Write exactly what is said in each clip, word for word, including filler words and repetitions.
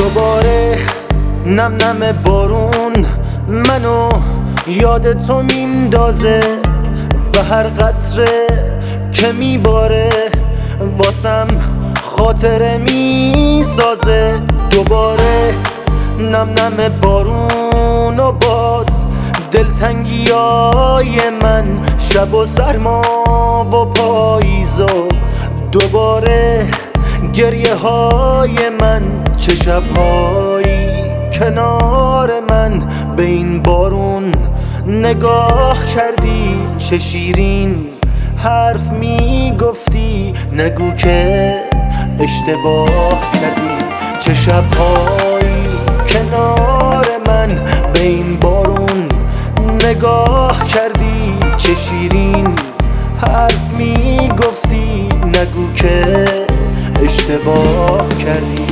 دوباره نم نم بارون منو یاد تو میندازه و هر قطره که میباره واسم خاطره میسازه. دوباره نم نم بارون و باز دلتنگی های من، شب و سرما و پاییز و دوباره گریه های من. چه شبهایی کنار من به این بارون نگاه کردی، چه شیرین حرف میگفتی، نگو که اشتباه کردی. چه شبهایی کنار من به این بارون نگاه کردی، چه شیرین حرف میگفتی، نگو که اشتباه کردی.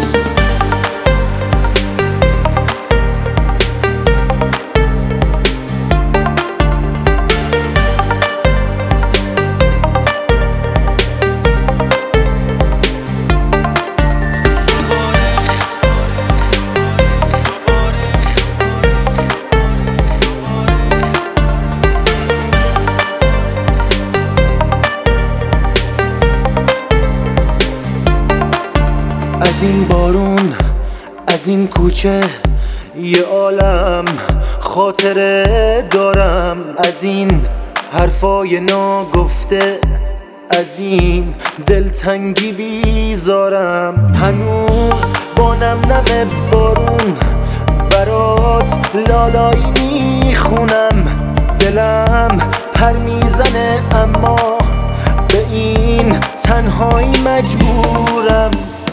از این بارون، از این کوچه یه عالم خاطره دارم، از این حرفای ناگفته، از این دلتنگی بیزارم. هنوز با نم نم بارون برات لالایی میخونم، دلم پر میزنه اما به این تنهایی مجبورم.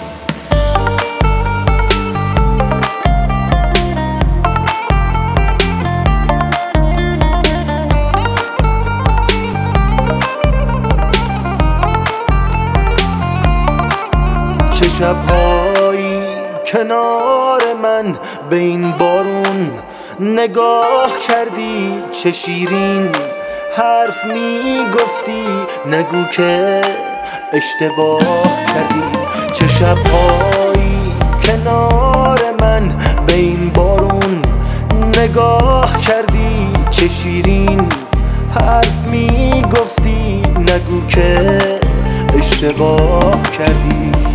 چه شبهایی کنار من به این بارون نگاه کردی، چه شیرین حرف میگفتی، نگو که اشتباه کردی. چه شبهایی کنار من به این بارون نگاه کردی، چه شیرین حرف میگفتی، نگو که اشتباه کردی.